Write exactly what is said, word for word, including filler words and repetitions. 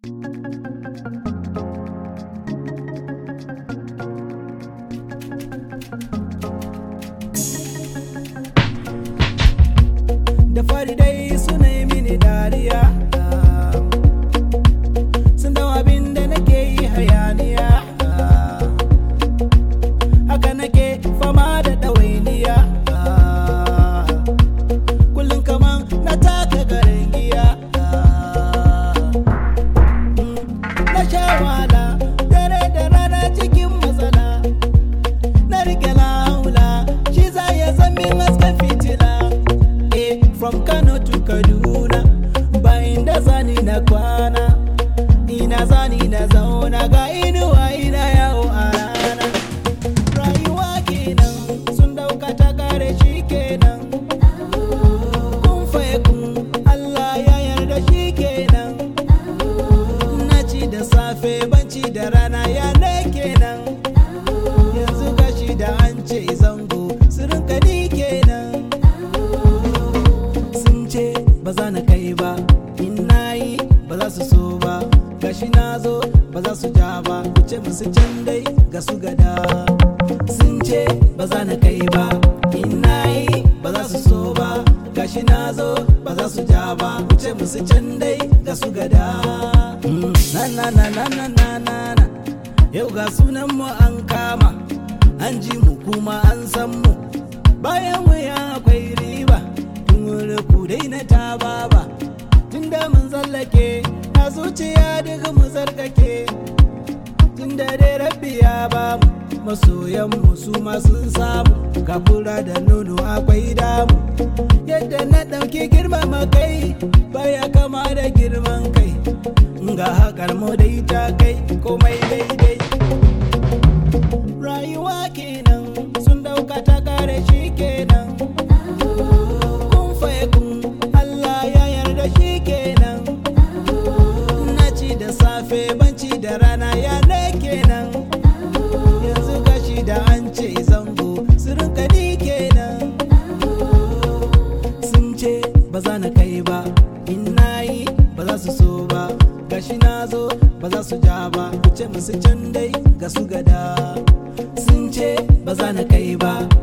Da fari dai suna yi mini dariya, sun dau abin da nake yi hayaniya, haka nake fama da ɗawainiya, kullum kaman na taka garin giya. Na sha wahala dare da rana cikin matsala, na rike laula shi za ya zami hasken fitila. From Kano to Kaduna, bayan da zani na kwana, ina zani na zauna ga inuwa ina yawo a rana. Rayuwa kenan sun dauka ta kare shi kenan, kun faye kun Allah ya yarda shi kenan. Na ci da safe banci da rana ya ne kenan, yanzu gashi da an ce zango sirrin kadi kenan. Ba za na kai ba, in na yi ba za su so ba, gashi na zo ba za su ja ba, ku ce musu can dai ga su gada. Sun ce ba za na kai ba, in na yi ba za su so ba, gashi na zo ba za su ja ba, ku ce musu can dai ga su gada. Na na na na na na na na, yau ga sunan mu an kama, an ji mu kuma an san mu, bayan wuya akwai riba. Ku daina ta baba, tunda mun tsallake a zuciya daga mu tsarkake, tunda dai rabbi ya bamu masoyan mu su ma sun samu, kafura da nono akwai damu. Yadda na ɗauki girmama kai baya kama da girman kai, ga haƙar mu dai ta kai komai daidai. Rayuwa kenan sun ɗauka ta kare shi kenan, banci da rana ya ne kenan, yanzu gashi da an ce zango sirrin kadi kenan. Sun ce ba za na kai ba, in na yi ba za su so ba, gashi na zo ba za su ja ba, ku ce musu can dai ga su gada. Sun ce ba za na kai ba,